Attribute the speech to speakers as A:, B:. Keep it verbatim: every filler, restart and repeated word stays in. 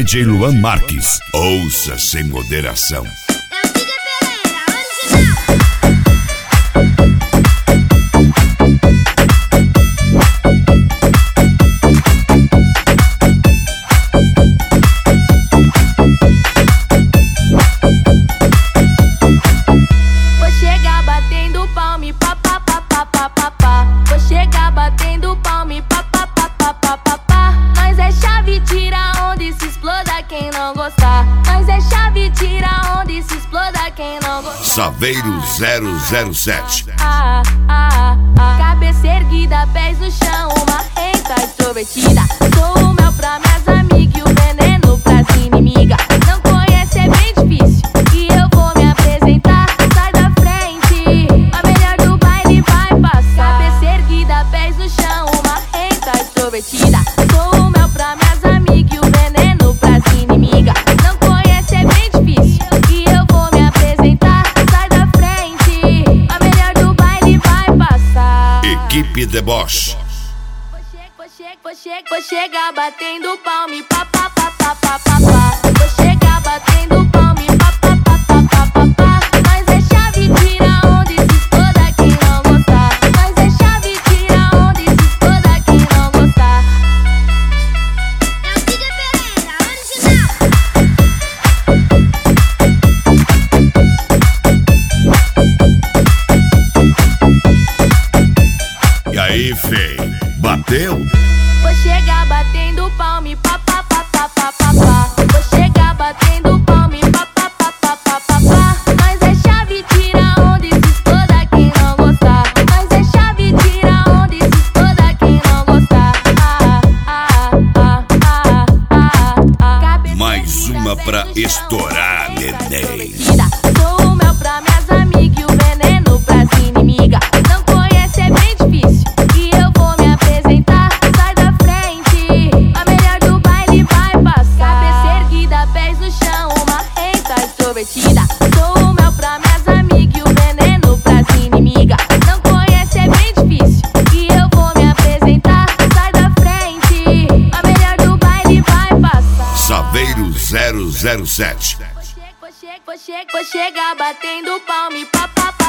A: D J Luan Marques. Ouça sem moderação. Saveiro zero zero sete.
B: Ah, ah, ah. Cabeça erguida, pés no chão, uma renta extrovertida. Sou o mel pra minhas amigas e o veneno pras inimigas. Não conhece, é bem difícil, e eu vou me apresentar. Sai da frente, a melhor do baile vai passar. Cabeça erguida, pés no chão, uma renta extrovertida. Sou o mel pra minhas amigas e o veneno pras inimigas. Não conhece, é bem difícil, e eu vou me apresentar.
A: Equipe Deboche.
B: Vou chegar batendo palma e pá pá pá pá pá pá pá. Vou chegar batendo palma e pá pá pá pá pá pá pá. Mas é chave, tira onde se exploda quem não gostar. Mas é chave, tira onde se exploda quem não gostar. É o Cid Pereira,
A: original. E aí, fei, bateu?
B: Vou chegar batendo palma e pá pá pá pá pá pá pá. Vou chegar batendo palma e pá pá pá pá pá pá pá. Mas é chave, tira onde se exploda quem não gostar. Mas é chave, tira onde se exploda quem não gostar. Ah, ah, ah, ah, ah, ah.
A: Mais uma pra estourar, neném.
B: Sou o mel pra minhas amigas e o veneno pras inimigas. Não conhece, é bem difícil, e eu vou me apresentar. Sai da frente, a melhor do baile vai passar. Cabeça erguida, pés no chão, uma renta extrovertida. Sou o mel pra minhas amigas e o veneno pras inimigas. Não conhece, é bem difícil, e eu vou me apresentar. Sai da frente, a melhor do baile vai passar.
A: Saveiro zero zero sete.
B: Vou chegar batendo palma e pá pá pá.